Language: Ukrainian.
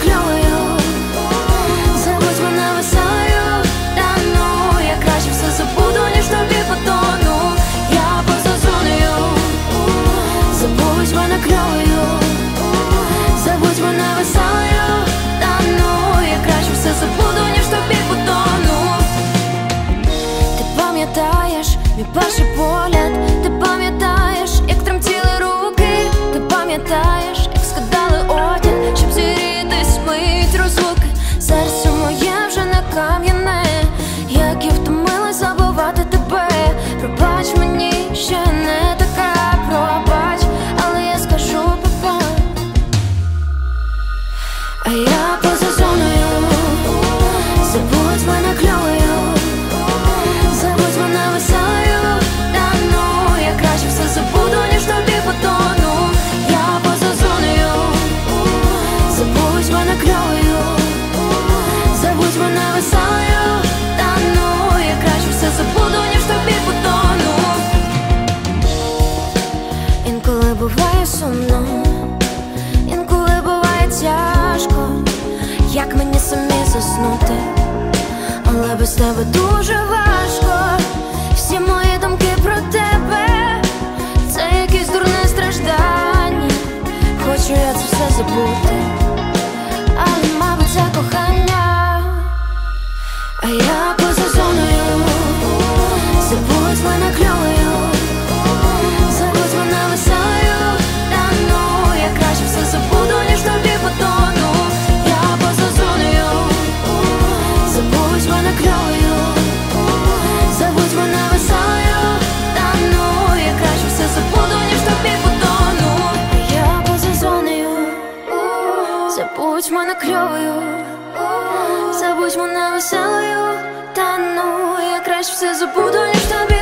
кльовою, забудь мене веселою. Та ну, я краще все забуду, ніж тобі потону. Я поза зоною, забудь мене кльовою, забудь мене веселою. Та ну, я краще все забуду, ніж тобі потону. Ти пам'ятаєш мій перший погляд, ти пам'ятаєш, як тремтіли руки, ти пам'ятаєш, як скидали одяг, щоб зігрітись мить розлуки. Серце моє вже не кам'яне, як я втомилась забувати тебе. Пробач мені, ще не така, пробач, але я скажу папа. А я поза зоною, забудь мене кльовою, забудь мене веселою. Та ну, я краще все забуду, ніж тобі потону. Я поза зоною, забудь мене кльовою, забудь мене веселою. Та ну, я краще все забуду, ніж тобі потону. Інколи буває сумно, інколи буває тяжко, як мені самі заснути, але без тебе дуже важко. Всі мої думки про тебе — це якесь дурне страждання. Хочу я це все забути, але мабуть це кохання. А я поза зоною, забудь мене кльовою, забудь мене веселою. Та ну, я краще все забуду, ніж тобі потону. Я поза зоною, забудь мене кльовою, забудь мене веселою. Та ну, я краще все забуду, ніж тобі потону. Я поза зоною, забудь мене кльовою, забудь мене веселою. Та ну, я краще все забуду, ніж тобі.